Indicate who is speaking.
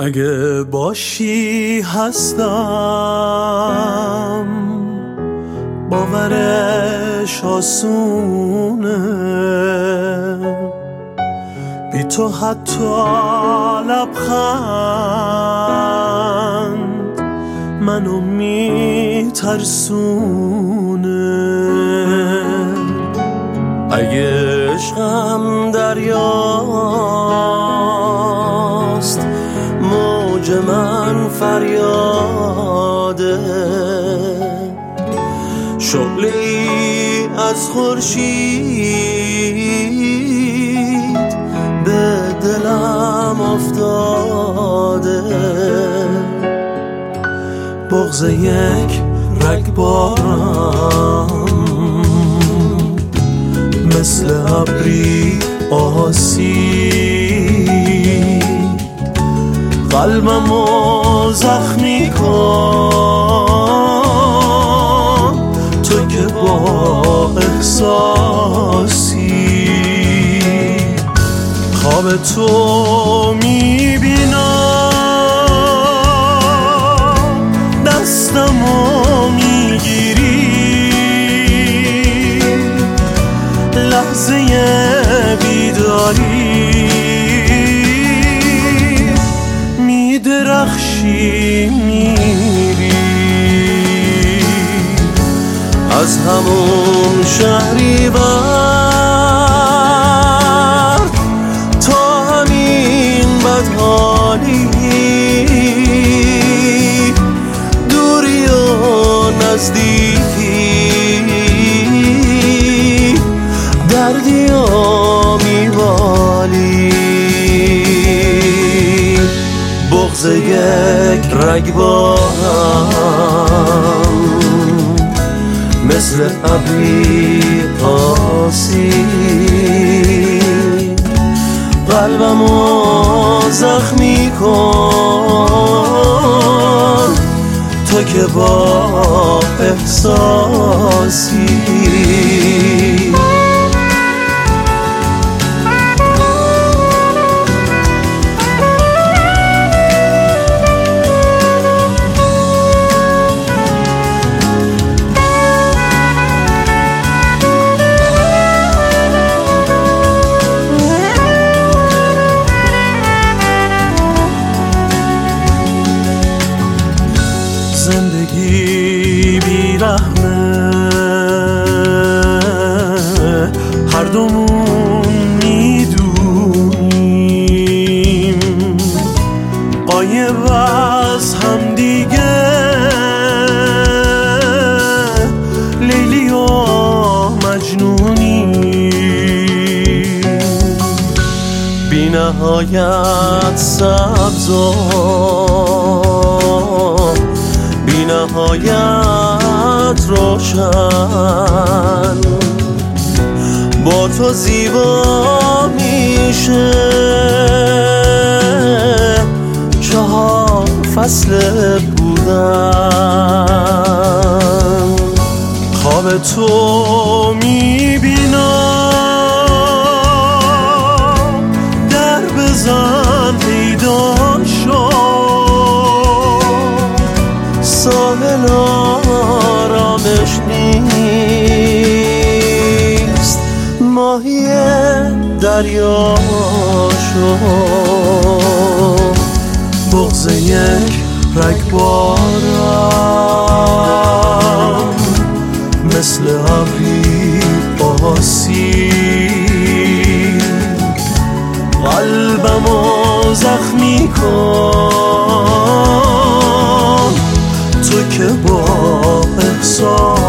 Speaker 1: اگه باشی هستم، باورش آسونه، بی تو حتی لبخند منو میترسونه. اگه عشقم دریاست، موج من فریاده، شعله‌ای از خورشید به دلم افتاده. بغض یک رگبارم مثل ابری آسید، قلبمو زخمی کن تو که با احساسی. خواب تو میبینم، دستمو میگیری، لحظه بیداری میدرخشی، میری از همون شهریور تا همین بدحالی، دوری و نزدیکی، دردی و میوالی. بغض یک رگبارم مثل ابری آسید، قلبمو زخمی کن تو که با احساسی. زندگی بیرحمه، هر دومون میدونیم، غایب از هم دیگه، لیلی و مجنونیم، بی نهایت سبز و بی نهایت روشن، با تو زیبا میشه 4 فصل بودن. خواب تو میبینم، در بزن پیدا شو، ساحل آرامش نیست، ماهی دریا شو. بغض یک رگبارم مثل ابری آسید، قلبمو زخمی کن تو که با احساس.